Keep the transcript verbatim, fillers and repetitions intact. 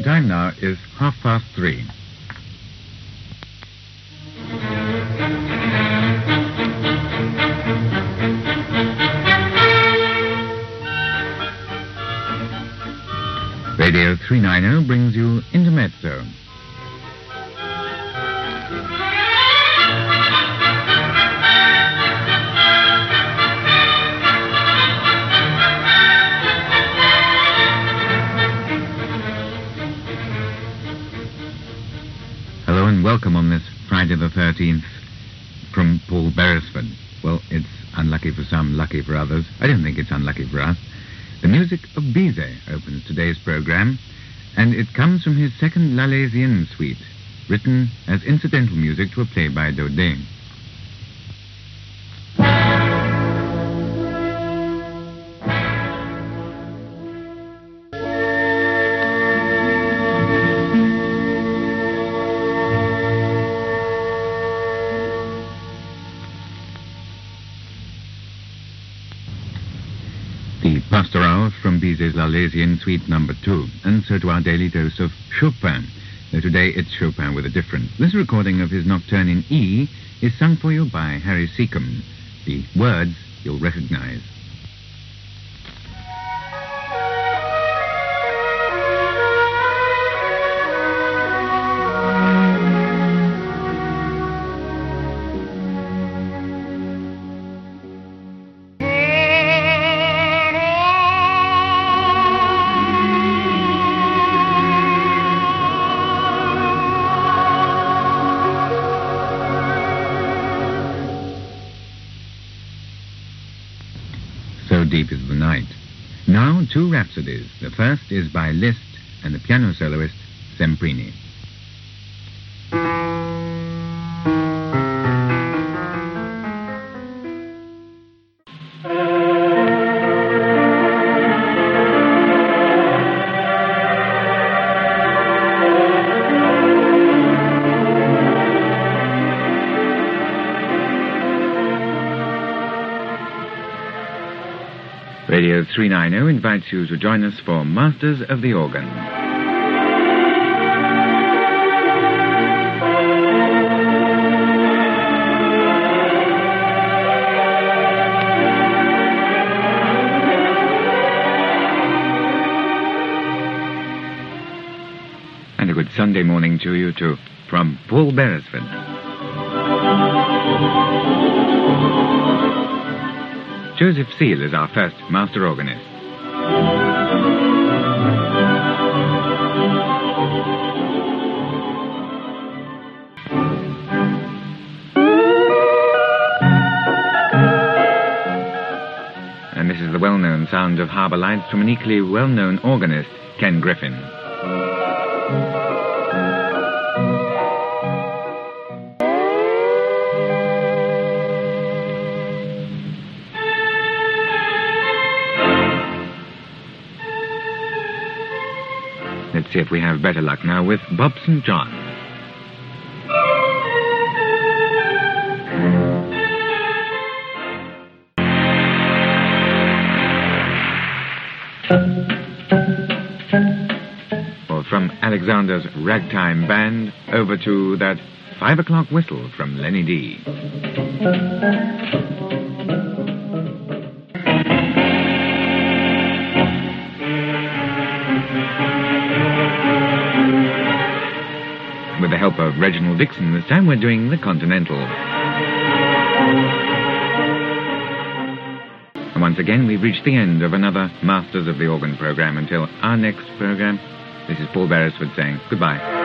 time now is half past three. Radio three ninety brings you Intermezzo. Hello and welcome on this Friday the thirteenth from Paul Beresford. Well, it's unlucky for some, lucky for others. I don't think it's unlucky for us. The music of Bizet opens today's program, and it comes from his second L'Arlésienne suite, written as incidental music to a play by Daudet. The Pastorale from Bizet's L'Arlésienne Suite number two, and so to our daily dose of Chopin, though today it's Chopin with a difference. This recording of his Nocturne in E is sung for you by Harry Seacombe. The words you'll recognize. So deep is the night. Now, two rhapsodies. The first is by Liszt and the piano soloist Semprini. Radio three ninety invites you to join us for Masters of the Organ. And a good Sunday morning to you too, from Paul Beresford. Joseph Seal is our first master organist. And this is the well-known sound of harbour lights from an equally well-known organist, Ken Griffin. Let's see if we have better luck now with Bob Saint John. Or from Alexander's Ragtime Band over to that five o'clock whistle from Lenny D. With the help of Reginald Dixon, this time we're doing the Continental. And once again, we've reached the end of another Masters of the Organ program. Until our next program, this is Paul Beresford saying goodbye.